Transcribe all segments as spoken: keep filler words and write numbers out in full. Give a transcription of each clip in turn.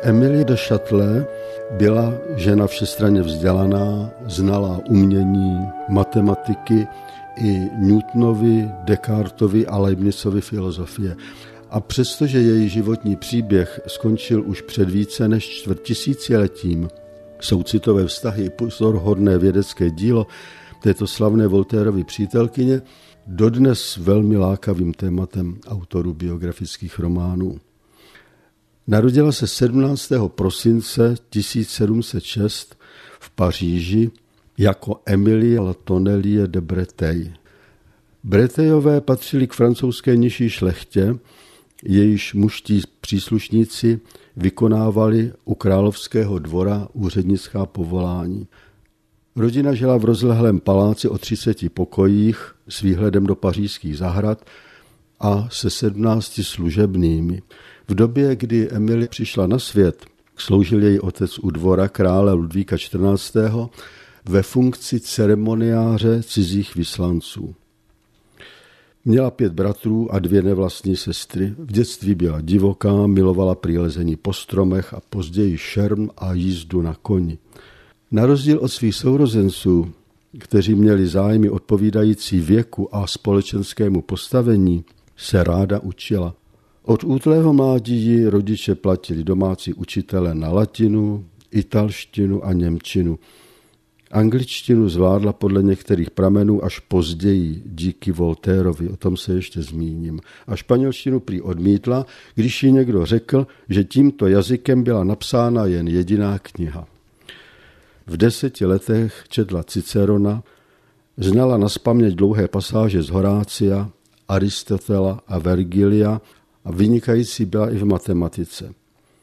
Emilie de Châtelet byla žena všestranně vzdělaná, znala umění, matematiky i Newtonovy, Descartovi a Leibnizovy filozofie. A přestože její životní příběh skončil už před více než čtvrttisíciletím, soucitové vztahy i pozoruhodné vědecké dílo této slavné Voltairovy přítelkyně dodnes velmi lákavým tématem autorů biografických románů. Narodila se sedmnáctého prosince tisíc sedm set šest v Paříži jako Emilie La Tonnellier de Breteuil. Breteuilové patřili k francouzské nižší šlechtě, jejíž mužští příslušníci vykonávali u královského dvora úřednická povolání. Rodina žila v rozlehlém paláci o třiceti pokojích s výhledem do pařížských zahrad a se sedmnácti služebnými. V době, kdy Emilie přišla na svět, sloužil její otec u dvora krále Ludvíka čtrnáctého ve funkci ceremoniáře cizích vyslanců. Měla pět bratrů a dvě nevlastní sestry. V dětství byla divoká, milovala přilezení po stromech a později šerm a jízdu na koni. Na rozdíl od svých sourozenců, kteří měli zájmy odpovídající věku a společenskému postavení, se ráda učila. Od útlého mládí ji rodiče platili domácí učitele na latinu, italštinu a němčinu. Angličtinu zvládla podle některých pramenů až později, díky Voltairovi, o tom se ještě zmíním. A španělštinu prý odmítla, když jí někdo řekl, že tímto jazykem byla napsána jen jediná kniha. V deseti letech četla Cicerona, znala nazpaměť dlouhé pasáže z Horácia, Aristotela a Vergilia a vynikající byla i v matematice.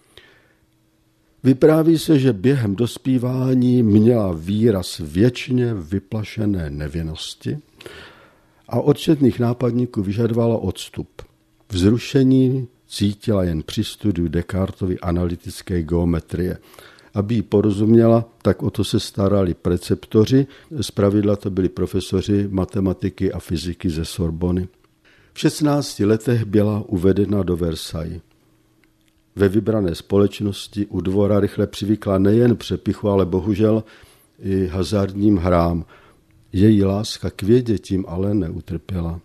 Vypráví se, že během dospívání měla výraz věčně vyplašené nevinnosti a od četných nápadníků vyžadovala odstup. Vzrušení cítila jen při studiu Descartovy analytické geometrie. Aby jí porozuměla, tak o to se starali preceptoři, zpravidla to byli profesoři matematiky a fyziky ze Sorbony. V šestnácti letech byla uvedena do Versailles. Ve vybrané společnosti u dvora rychle přivykla nejen přepichu, ale bohužel i hazardním hrám. Její láska k vědě tím ale neutrpěla.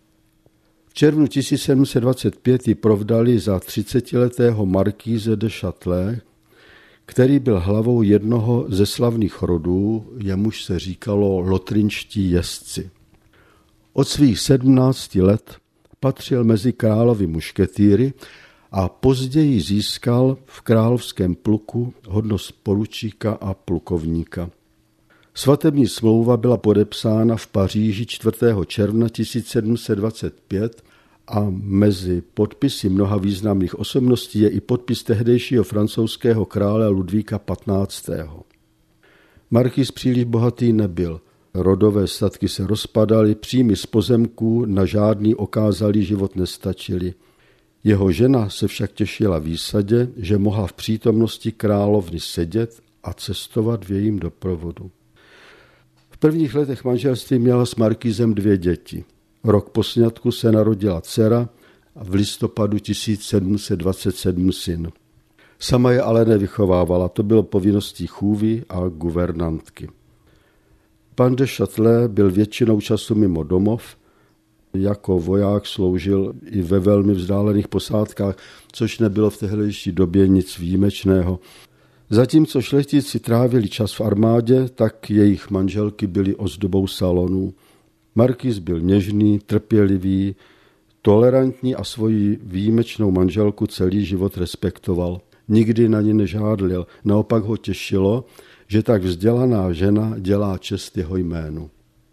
V červnu tisíc sedm set dvacet pět ji provdali za třicetiletého markíze de Châtelet, který byl hlavou jednoho ze slavných rodů, jemuž se říkalo lotrinští jezdci. Od svých sedmnácti let patřil mezi královy mušketýry a později získal v královském pluku hodnost poručíka a plukovníka. Svatební smlouva byla podepsána v Paříži čtvrtého června tisíc sedm set dvacet pět a mezi podpisy mnoha významných osobností je i podpis tehdejšího francouzského krále Ludvíka patnáctého. Markýz příliš bohatý nebyl. Rodové statky se rozpadaly, příjmy z pozemků na žádný okázalý život nestačily. Jeho žena se však těšila výsadě, že mohla v přítomnosti královny sedět a cestovat v jejím doprovodu. V prvních letech manželství měla s markýzem dvě děti. Rok po sňatku se narodila dcera a v listopadu tisíc sedm set dvacet sedm syn. Sama je ale nevychovávala, to bylo povinností chůvy a guvernantky. Pan de Châtelet byl většinou času mimo domov, jako voják sloužil i ve velmi vzdálených posádkách, což nebylo v tehdejší době nic výjimečného. Zatímco šlechtici trávili čas v armádě, tak jejich manželky byly ozdobou salonů. Markýz byl něžný, trpělivý, tolerantní a svoji výjimečnou manželku celý život respektoval. Nikdy na ní nežádlil, naopak ho těšilo, že tak vzdělaná žena dělá čest jeho jménu.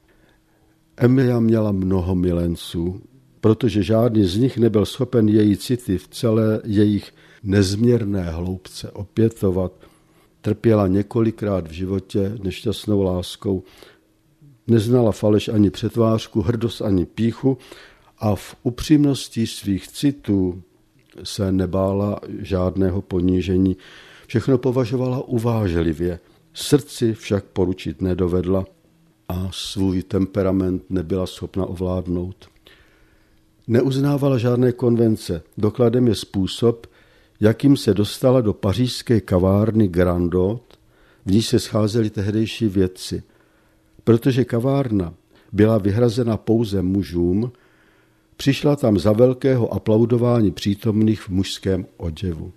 Emilia měla mnoho milenců, protože žádný z nich nebyl schopen její city v celé jejich nezměrné hloubce opětovat. Trpěla několikrát v životě nešťastnou láskou, neznala faleš ani přetvářku, hrdost ani pýchu a v upřímnosti svých citů se nebála žádného ponížení. Všechno považovala uvážlivě, srdci však poručit nedovedla a svůj temperament nebyla schopna ovládnout. Neuznávala žádné konvence. Dokladem je způsob, jakým se dostala do pařížské kavárny Grandot, v níž se scházeli tehdejší vědci. Protože kavárna byla vyhrazena pouze mužům, přišla tam za velkého aplaudování přítomných v mužském oděvu.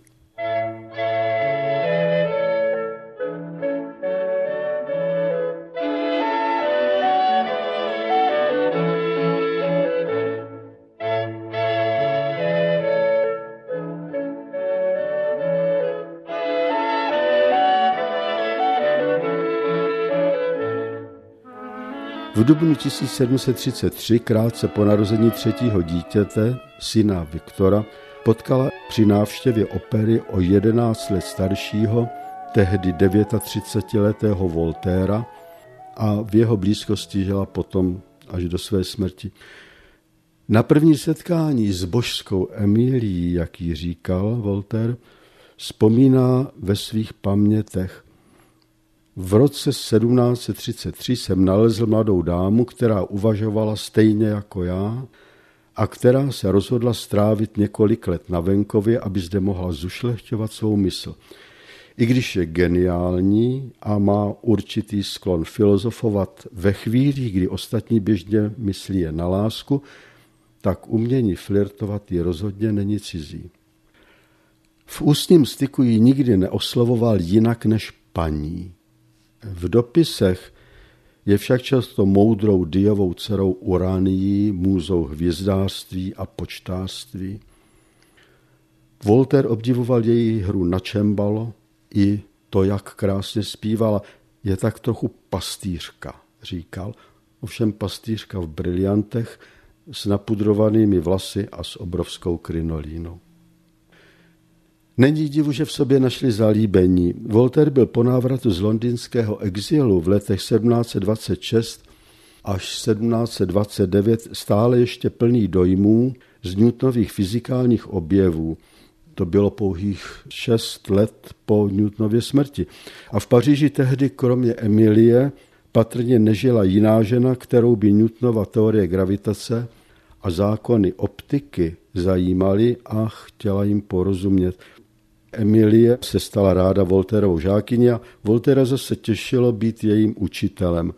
V dubnu tisíc sedm set třicet tři, krátce po narození třetího dítěte, syna Viktora, potkala při návštěvě opery o jedenáct let staršího, tehdy třicetidevětiletého Voltaira a v jeho blízkosti žila potom až do své smrti. Na první setkání s božskou Emilií, jak jí říkal Voltaire, vzpomíná ve svých pamětech: v roce sedmnáct set třicet tři jsem nalezl mladou dámu, která uvažovala stejně jako já a která se rozhodla strávit několik let na venkově, aby zde mohla zušlechťovat svou mysl. I když je geniální a má určitý sklon filozofovat ve chvíli, kdy ostatní běžně myslí je na lásku, tak umění flirtovat jí rozhodně není cizí. V ústním styku ji nikdy neoslovoval jinak než paní. V dopisech je však často moudrou Diovou dcerou Uranií, můzou hvězdářství a počtářství. Voltaire obdivoval její hru na čembalo i to, jak krásně zpívala. Je tak trochu pastýřka, říkal. Ovšem pastýřka v briliantech s napudrovanými vlasy a s obrovskou krinolínou. Není divu, že v sobě našli zalíbení. Voltaire byl po návratu z londýnského exilu v letech sedmnáct set dvacet šest až sedmnáct set dvacet devět stále ještě plný dojmů z Newtonových fyzikálních objevů. To bylo pouhých šest let po Newtonově smrti. A v Paříži tehdy kromě Emilie patrně nežila jiná žena, kterou by Newtonova teorie gravitace a zákony optiky zajímaly a chtěla jim porozumět. Emilie se stala ráda Voltairovou žákyní a Voltaira zase těšilo být jejím učitelem.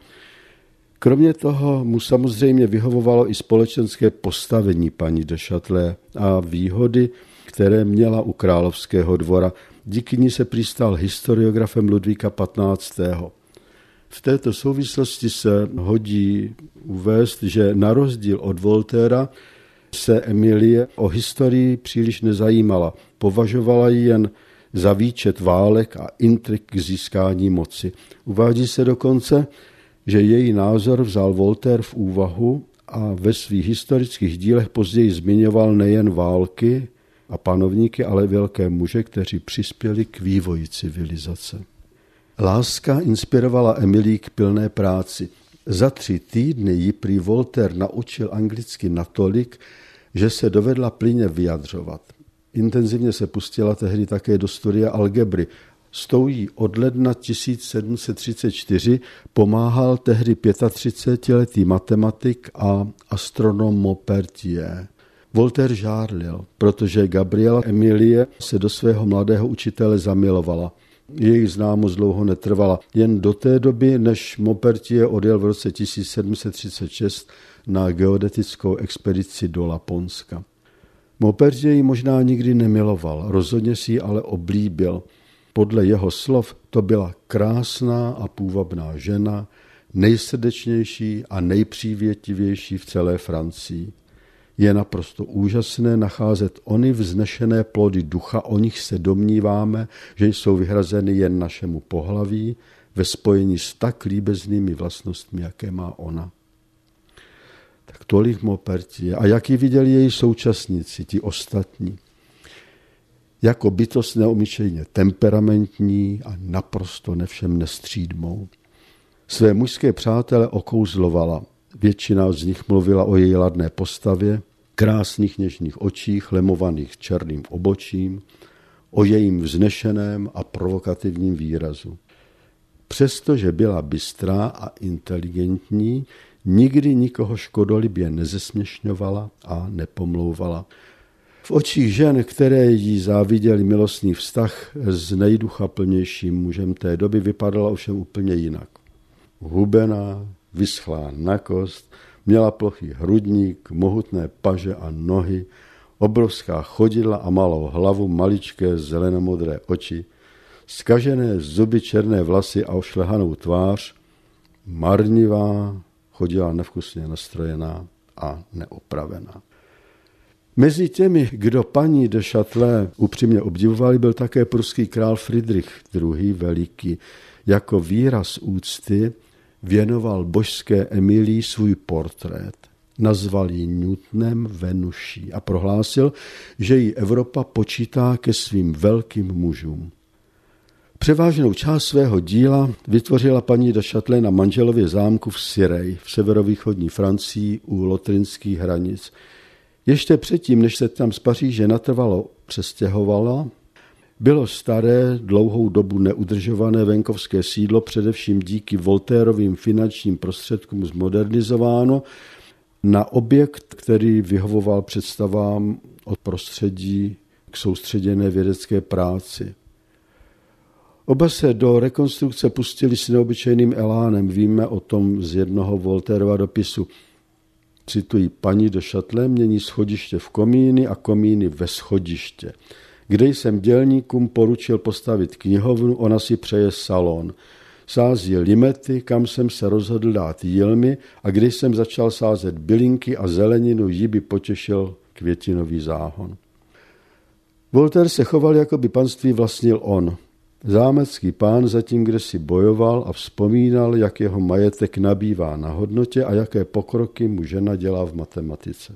Kromě toho mu samozřejmě vyhovovalo i společenské postavení paní de Châtelet a výhody, které měla u královského dvora. Díky ní se prý stal historiografem Ludvíka patnáctého. V této souvislosti se hodí uvést, že na rozdíl od Voltaira se Emilie o historii příliš nezajímala. Považovala ji jen za výčet válek a intrik k získání moci. Uvádí se dokonce, že její názor vzal Voltaire v úvahu a ve svých historických dílech později zmiňoval nejen války a panovníky, ale velké muže, kteří přispěli k vývoji civilizace. Láska inspirovala Emilii k pilné práci. Za tři týdny ji prý Voltaire naučil anglicky natolik, že se dovedla plynně vyjadřovat. Intenzivně se pustila tehdy také do studia algebry. S tou jí od ledna tisíc sedm set třicet čtyři pomáhal tehdy třicetiletý matematik a astronom Maupertuis. Voltaire žárlil, protože Gabriela Emilie se do svého mladého učitele zamilovala. Jejich známost dlouho netrvala, jen do té doby, než Maupertuis odjel v roce tisíc sedm set třicet šest na geodetickou expedici do Laponska. Maupertuis ji možná nikdy nemiloval, rozhodně si ji ale oblíbil. Podle jeho slov to byla krásná a půvabná žena, nejsrdečnější a nejpřívětivější v celé Francii. Je naprosto úžasné nacházet ony vznešené plody ducha, o nich se domníváme, že jsou vyhrazeny jen našemu pohlaví, ve spojení s tak líbeznými vlastnostmi, jaké má ona. Tak tolik Maupertuis. A jak ji viděli její současníci, ti ostatní? Jako bytost neobyčejně temperamentní a naprosto nevšem nestřídmou. Své mužské přátele okouzlovala. Většina z nich mluvila o její ladné postavě, krásných něžných očích, lemovaných černým obočím, o jejím vznešeném a provokativním výrazu. Přestože byla bystrá a inteligentní, nikdy nikoho škodolibě nezesměšňovala a nepomlouvala. V očích žen, které jí záviděli milostný vztah s nejduchaplnějším mužem té doby, vypadala ovšem úplně jinak. Hubená, vyschlá na kost, měla plochý hrudník, mohutné paže a nohy, obrovská chodidla a malou hlavu, maličké zelenomodré oči, zkažené zuby, černé vlasy a ošlehanou tvář, marnivá, chodila nevkusně nastrojená a neopravená. Mezi těmi, kdo paní de Châtelet upřímně obdivovali, byl také pruský král Friedrich druhý. Veliký. Jako výraz úcty věnoval božské Emilii svůj portrét. Nazval ji Newtonem Venuší a prohlásil, že ji Evropa počítá ke svým velkým mužům. Převážnou část svého díla vytvořila paní de Châtelet na manželově zámku v Cirey v severovýchodní Francii u lotrinských hranic. Ještě předtím, než se tam z Paříže natrvalo přestěhovala, bylo staré, dlouhou dobu neudržované venkovské sídlo především díky Voltairovým finančním prostředkům zmodernizováno na objekt, který vyhovoval představám od prostředí k soustředěné vědecké práci. Oba se do rekonstrukce pustili s neobyčejným elánem. Víme o tom z jednoho Voltairova dopisu. Cituji, paní de Châtelet mění schodiště v komíny a komíny ve schodiště. Kde jsem dělníkům poručil postavit knihovnu, ona si přeje salon. Sází limety, kam jsem se rozhodl dát jilmy a když jsem začal sázet bylinky a zeleninu, jí by potěšil květinový záhon. Voltaire se choval, jako by panství vlastnil on. Zámecký pán zatím kdesi bojoval a vzpomínal, jak jeho majetek nabývá na hodnotě a jaké pokroky mu žena dělá v matematice.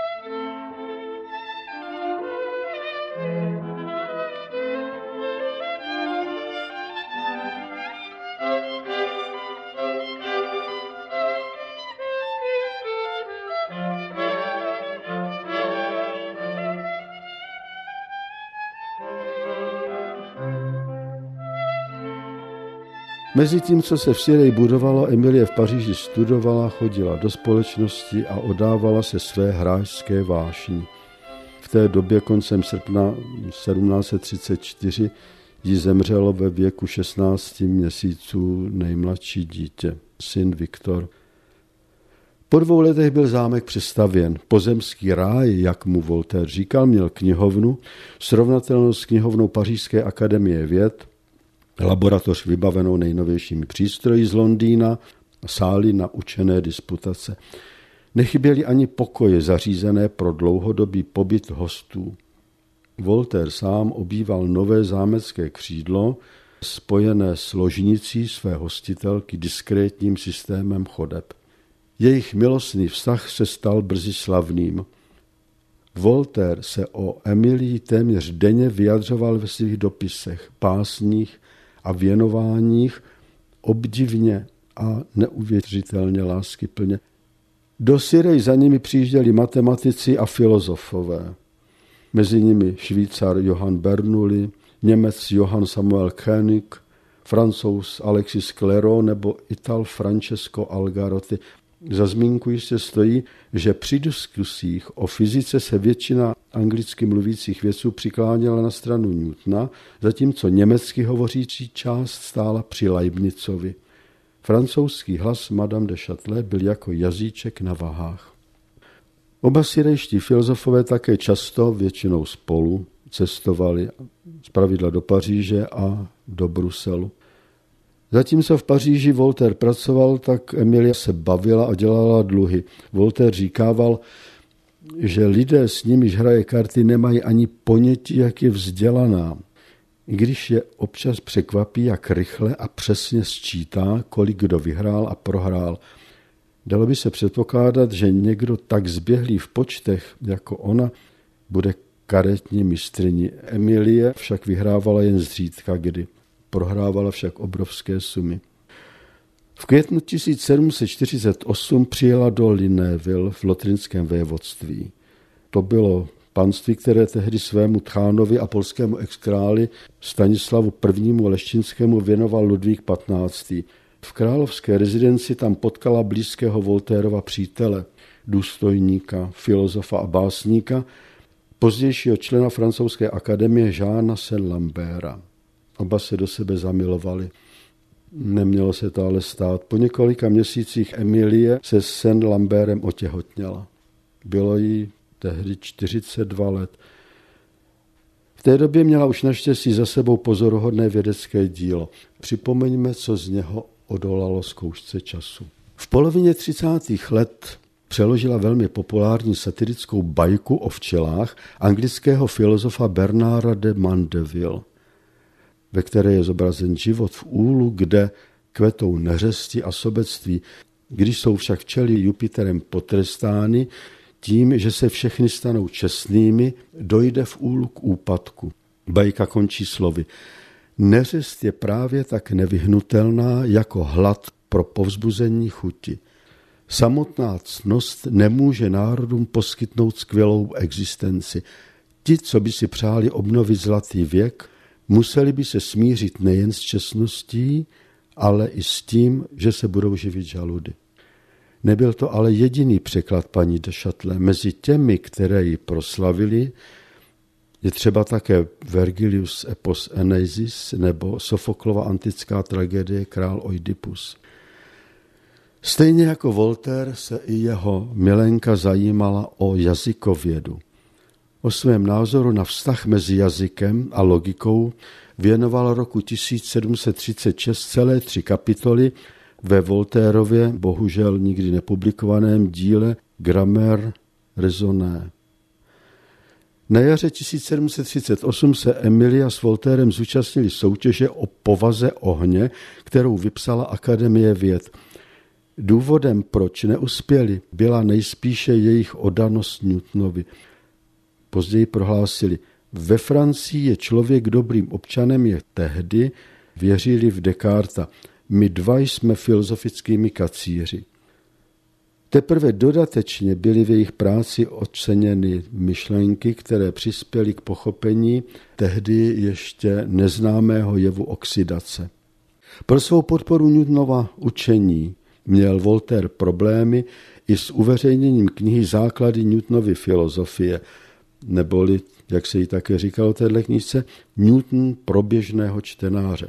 Mezitím, co se v Cirey budovalo, Emilie v Paříži studovala, chodila do společnosti a oddávala se své hráčské vášni. V té době koncem srpna sedmnáct set třicet čtyři jí zemřelo ve věku šestnácti měsíců nejmladší dítě, syn Viktor. Po dvou letech byl zámek přestavěn. Pozemský ráj, jak mu Voltaire říkal, měl knihovnu, srovnatelnou s knihovnou Pařížské akademie věd, laboratoř vybavenou nejnovějšími přístroji z Londýna a sály na učené disputace. Nechyběly ani pokoje zařízené pro dlouhodobý pobyt hostů. Voltaire sám obýval nové zámecké křídlo, spojené s ložnicí své hostitelky diskrétním systémem chodeb. Jejich milostný vztah se stal brzy slavným. Voltaire se o Emilii téměř denně vyjadřoval ve svých dopisech, básních a věnováních obdivně a neuvěřitelně láskyplně. Do Cirey za nimi přijížděli matematici a filozofové. Mezi nimi Švýcar Johann Bernoulli, Němec Johann Samuel Koenig, Francouz Alexis Clairaut nebo Ital Francesco Algarotti. Za zmínku jistě stojí, že při diskusích o fyzice se většina anglicky mluvících vědců přikláněla na stranu Newtona, zatímco německy hovořící část stála při Leibnizovi. Francouzský hlas Madame de Châtelet byl jako jazyček na vahách. Oba syrejští filozofové také často, většinou spolu, cestovali zpravidla do Paříže a do Bruselu. Zatímco v Paříži Voltaire pracoval, tak Emilie se bavila a dělala dluhy. Voltaire říkával, že lidé, s nimiž hraje karty, nemají ani ponětí, jak je vzdělaná. I když je občas překvapí, jak rychle a přesně sčítá, kolik kdo vyhrál a prohrál. Dalo by se předpokládat, že někdo tak zběhlý v počtech, jako ona, bude karetní mistryní. Emilie však vyhrávala jen zřídka kdy. Prohrávala však obrovské sumy. V květnu tisíc sedm set čtyřicet osm přijela do Lunéville v lotrinském vévodství. To bylo panství, které tehdy svému tchánovi a polskému exkráli Stanislavu I. Leščinskému věnoval Ludvík patnáctý. V královské rezidenci tam potkala blízkého Voltairova přítele, důstojníka, filozofa a básníka, pozdějšího člena francouzské akademie Jeana Saint-Lambera. Oba se do sebe zamilovali. Nemělo se to ale stát. Po několika měsících Emilie se s Saint-Lamberem otěhotněla. Bylo jí tehdy čtyřicet dva let. V té době měla už naštěstí za sebou pozoruhodné vědecké dílo. Připomeňme, co z něho odolalo zkoušce času. V polovině třicátých let přeložila velmi populární satirickou bajku o včelách anglického filozofa Bernarda de Mandeville, ve které je zobrazen život v úlu, kde kvetou neřesti a sobectví. Když jsou však včely Jupiterem potrestány tím, že se všechny stanou čestnými, dojde v úlu k úpadku. Bajka končí slovy. Neřest je právě tak nevyhnutelná jako hlad pro povzbuzení chuti. Samotná ctnost nemůže národům poskytnout skvělou existenci. Ti, co by si přáli obnovit zlatý věk, museli by se smířit nejen s čestností, ale i s tím, že se budou živit žaludy. Nebyl to ale jediný překlad paní de Châtelet. Mezi těmi, které ji proslavili, je třeba také Vergilius epos Eneisis nebo Sofoklova antická tragédie Král Oidipus. Stejně jako Voltaire se i jeho milenka zajímala o jazykovědu. O svém názoru na vztah mezi jazykem a logikou věnoval roku tisíc sedm set třicet šest celé tři kapitoly ve Voltairově, bohužel nikdy nepublikovaném díle Grammaire raisonnée. Na jaře tisíc sedm set třicet osm se Emilia s Voltairem zúčastnili soutěže o povaze ohně, kterou vypsala Akademie věd. Důvodem, proč neuspěli, byla nejspíše jejich oddanost Newtonovi. Později prohlásili, ve Francii je člověk dobrým občanem je tehdy, věřili v Descartes. My dva jsme filozofickými kacíři. Teprve dodatečně byly v jejich práci oceněny myšlenky, které přispěly k pochopení tehdy ještě neznámého jevu oxidace. Pro svou podporu Newtonova učení měl Voltaire problémy i s uveřejněním knihy Základy Newtonovy filozofie, neboli, jak se jí také říkalo téhle knížce, Newton pro běžného čtenáře.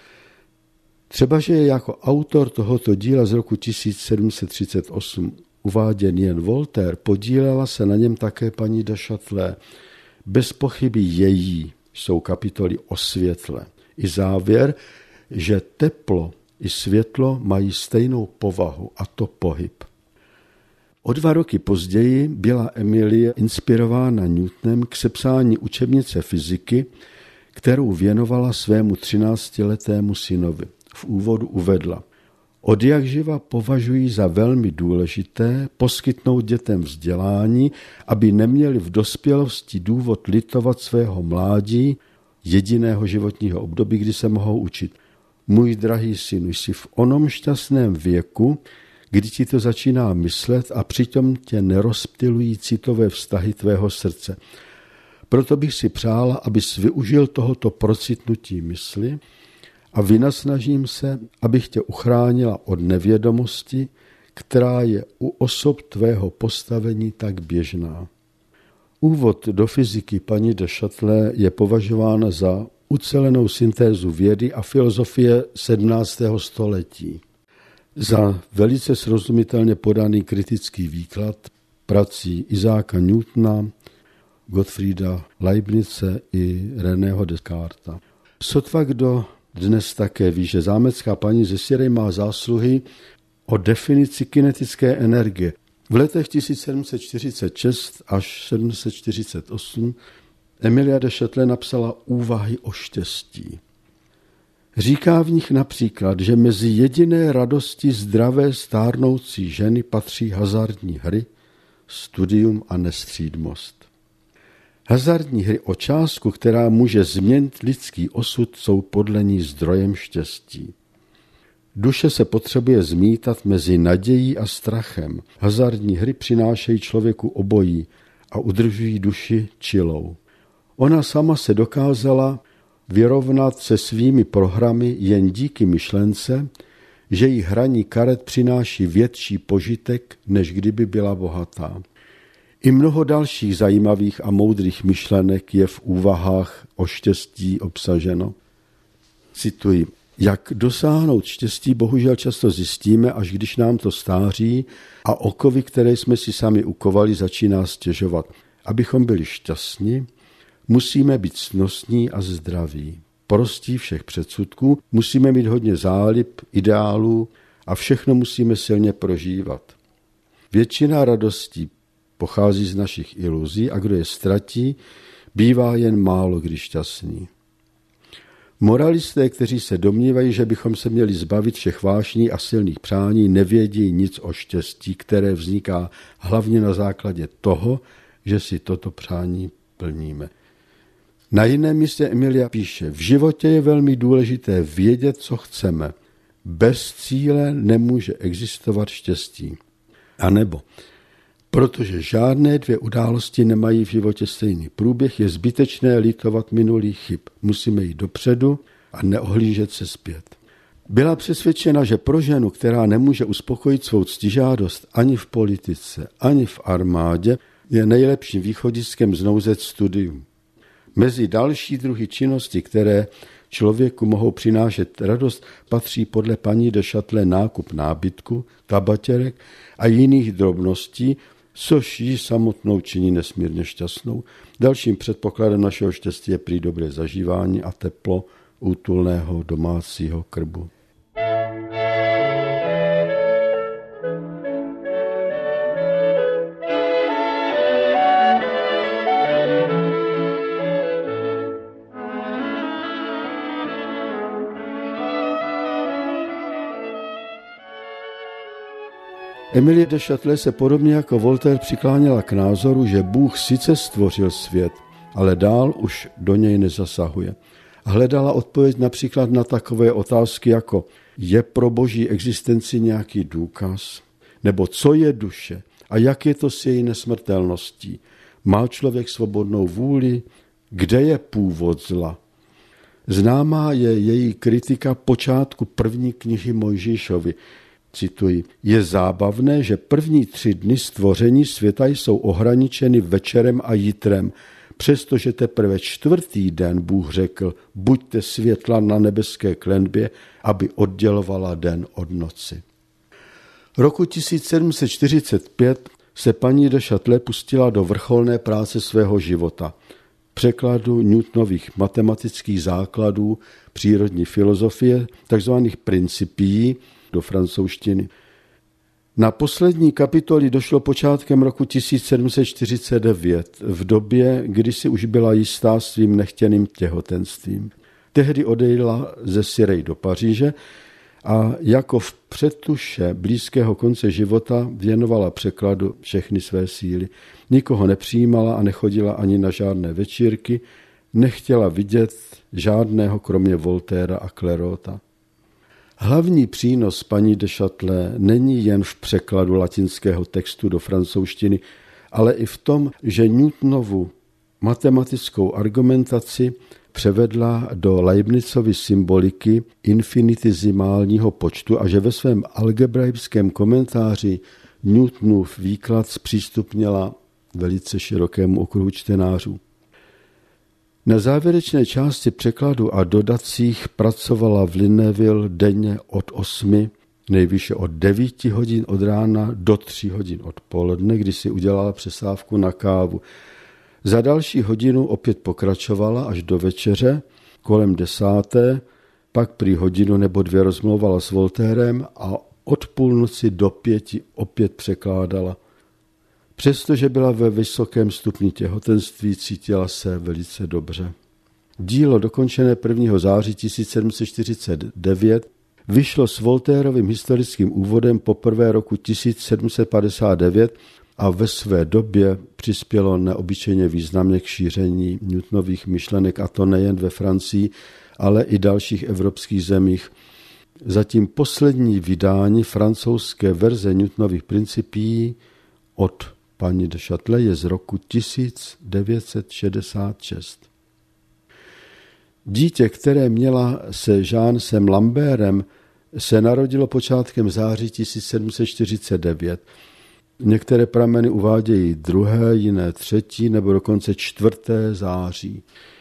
Třeba, že je jako autor tohoto díla z roku tisíc sedm set třicet osm uváděn jen Voltaire, podílela se na něm také paní de Châtelet. Bez pochyby její jsou kapitoly o světle. I závěr, že teplo i světlo mají stejnou povahu, a to pohyb. O dva roky později byla Emilie inspirována Newtonem k sepsání učebnice fyziky, kterou věnovala svému třináctiletému synovi. V úvodu uvedla. Odjakživa považují za velmi důležité poskytnout dětem vzdělání, aby neměli v dospělosti důvod litovat svého mládí, jediného životního období, kdy se mohou učit. Můj drahý synu, jsi v onom šťastném věku, kdy ti to začíná myslet a přitom tě nerozptylují citové vztahy tvého srdce. Proto bych si přála, abys využil tohoto procitnutí mysli a vynasnažím se, abych tě uchránila od nevědomosti, která je u osob tvého postavení tak běžná. Úvod do fyziky paní de Châtelet je považována za ucelenou syntézu vědy a filozofie sedmnáctého století. Za velice srozumitelně podaný kritický výklad prací Izáka Newtona, Gottfrieda Leibnize i Reného Descartesa. Sotva kdo dnes také ví, že zámecká paní ze Sierry má zásluhy o definici kinetické energie. V letech tisíc sedm set čtyřicet šest až sedm set čtyřicet osm Emilia de Châtelet napsala Úvahy o štěstí. Říká v nich například, že mezi jediné radosti zdravé stárnoucí ženy patří hazardní hry, studium a nestřídmost. Hazardní hry o částku, která může změnit lidský osud, jsou podle ní zdrojem štěstí. Duše se potřebuje zmítat mezi nadějí a strachem. Hazardní hry přinášejí člověku obojí a udržují duši čilou. Ona sama se dokázala vyrovnat se svými prohrami jen díky myšlence, že jí hraní karet přináší větší požitek, než kdyby byla bohatá. I mnoho dalších zajímavých a moudrých myšlenek je v úvahách o štěstí obsaženo. Cituji. Jak dosáhnout štěstí, bohužel často zjistíme, až když nám to stáří a okovy, které jsme si sami ukovali, začíná stěžovat. Abychom byli šťastní, musíme být ctnostní a zdraví. Prostí všech předsudků, musíme mít hodně zálib, ideálů a všechno musíme silně prožívat. Většina radostí pochází z našich iluzí a kdo je ztratí, bývá jen málo kdy šťastný. Moralisté, kteří se domnívají, že bychom se měli zbavit všech vášní a silných přání, nevědí nic o štěstí, které vzniká hlavně na základě toho, že si toto přání plníme. Na jiném místě Emilia píše, v životě je velmi důležité vědět, co chceme. Bez cíle nemůže existovat štěstí. A nebo, protože žádné dvě události nemají v životě stejný průběh, je zbytečné litovat minulých chyb. Musíme jít dopředu a neohlížet se zpět. Byla přesvědčena, že pro ženu, která nemůže uspokojit svou ctižádost ani v politice, ani v armádě, je nejlepším východiskem znouzet studium. Mezi další druhy činnosti, které člověku mohou přinášet radost, patří podle paní de Châtelet nákup nábytku, tabatěrek a jiných drobností, což ji samotnou činí nesmírně šťastnou. Dalším předpokladem našeho štěstí je prý dobré zažívání a teplo útulného domácího krbu. Emilie de Châtelet se podobně jako Voltaire přikláněla k názoru, že Bůh sice stvořil svět, ale dál už do něj nezasahuje. Hledala odpověď například na takové otázky jako je pro boží existenci nějaký důkaz? Nebo co je duše? A jak je to s její nesmrtelností? Má člověk svobodnou vůli? Kde je původ zla? Známá je její kritika počátku první knihy Mojžíšovi. Cituji, je zábavné, že první tři dny stvoření světa jsou ohraničeny večerem a jitrem, přestože teprve čtvrtý den Bůh řekl, buďte světla na nebeské klenbě, aby oddělovala den od noci. Roku tisíc sedm set čtyřicet pět se paní de Châtelet pustila do vrcholné práce svého života, překladu Newtonových matematických základů přírodní filozofie, takzvaných principií, do francouzštiny. Na poslední kapitoly došlo počátkem roku tisíc sedm set čtyřicet devět, v době, kdy si už byla jistá svým nechtěným těhotenstvím. Tehdy odejela ze Sirej do Paříže a jako v předtuše blízkého konce života věnovala překladu všechny své síly. Nikoho nepřijímala a nechodila ani na žádné večírky, nechtěla vidět žádného kromě Voltaira a Clairauta. Hlavní přínos paní de Châtelet není jen v překladu latinského textu do francouzštiny, ale i v tom, že Newtonovu matematickou argumentaci převedla do Leibnizovy symboliky infinitizimálního počtu a že ve svém algebraickém komentáři Newtonův výklad zpřístupnila velice širokému okruhu čtenářů. Na závěrečné části překladu a dodacích pracovala v Linneville denně od osmi, nejvýše od devíti hodin od rána do tří hodin odpoledne, kdy si udělala přestávku na kávu. Za další hodinu opět pokračovala až do večeře, kolem desáté, pak prý hodinu nebo dvě rozmlouvala s Voltairem a od půlnoci do pěti opět překládala. Přestože byla ve vysokém stupni těhotenství, cítila se velice dobře. Dílo dokončené prvního září tisíc sedm set čtyřicet devět vyšlo s Voltairovým historickým úvodem poprvé roku tisíc sedm set padesát devět a ve své době přispělo neobyčejně významně k šíření Newtonových myšlenek, a to nejen ve Francii, ale i dalších evropských zemích. Zatím poslední vydání francouzské verze Newtonových principií od paní de Châtelet je z roku tisíc devět set šedesát šest. Dítě, které měla se Jeanem Lambertem, se narodilo počátkem září tisíc sedm set čtyřicet devět. Některé prameny uvádějí druhé, jiné třetí nebo dokonce čtvrté září.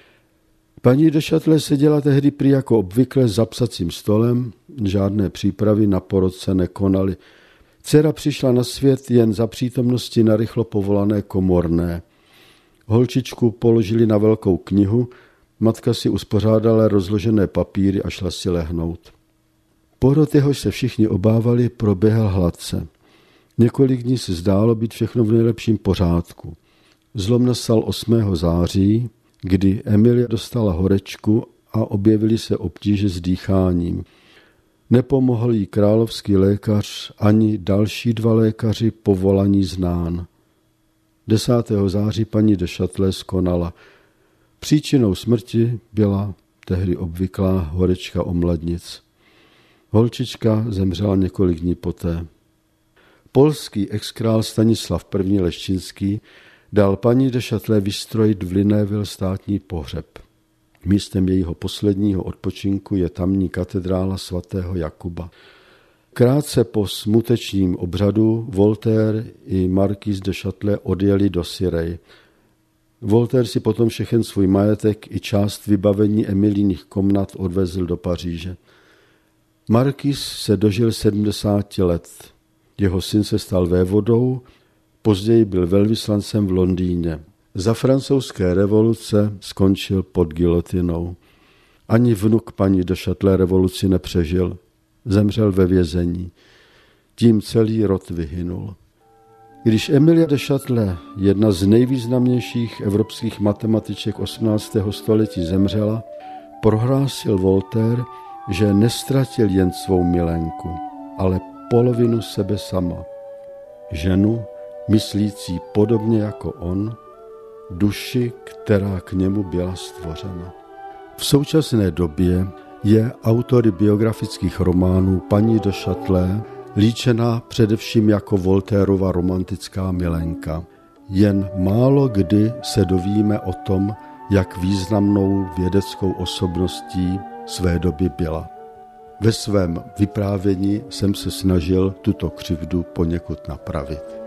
Paní de Châtelet seděla tehdy prý jako obvykle za psacím stolem, žádné přípravy na porod se nekonaly. Dcera přišla na svět jen za přítomnosti narychlo povolané komorné. Holčičku položili na velkou knihu, matka si uspořádala rozložené papíry a šla si lehnout. Porod, jehož se všichni obávali, proběhl hladce. Několik dní se zdálo být všechno v nejlepším pořádku. Zlom nastal osmého září, kdy Emilie dostala horečku a objevily se obtíže s dýcháním. Nepomohl jí královský lékař ani další dva lékaři povolaní znán. desátého září paní de Châtelet skonala. Příčinou smrti byla tehdy obvyklá horečka omladnic. Holčička zemřela několik dní poté. Polský exkrál Stanislav I. Leščinský dal paní de Châtelet vystrojit v Lunéville státní pohřeb. Místem jejího posledního odpočinku je tamní katedrála svatého Jakuba. Krátce po smutečním obřadu Voltaire i markýz de Châtelet odjeli do Cirey. Voltaire si potom všechen svůj majetek i část vybavení Emilijních komnat odvezl do Paříže. Markýz se dožil sedmdesáti let. Jeho syn se stal vévodou, později byl velvyslancem v Londýně. Za francouzské revoluce skončil pod gilotinou. Ani vnuk paní de Châtelet revoluci nepřežil. Zemřel ve vězení. Tím celý rod vyhynul. Když Emilie de Châtelet, jedna z nejvýznamnějších evropských matematiček osmnáctého století, zemřela, prohlásil Voltaire, že nestratil jen svou milenku, ale polovinu sebe sama. Ženu, myslící podobně jako on, duši, která k němu byla stvořena. V současné době je autory biografických románů paní de Châtelet líčená především jako Voltairova romantická milenka. Jen málo kdy se dovíme o tom, jak významnou vědeckou osobností své doby byla. Ve svém vyprávění jsem se snažil tuto křivdu poněkud napravit.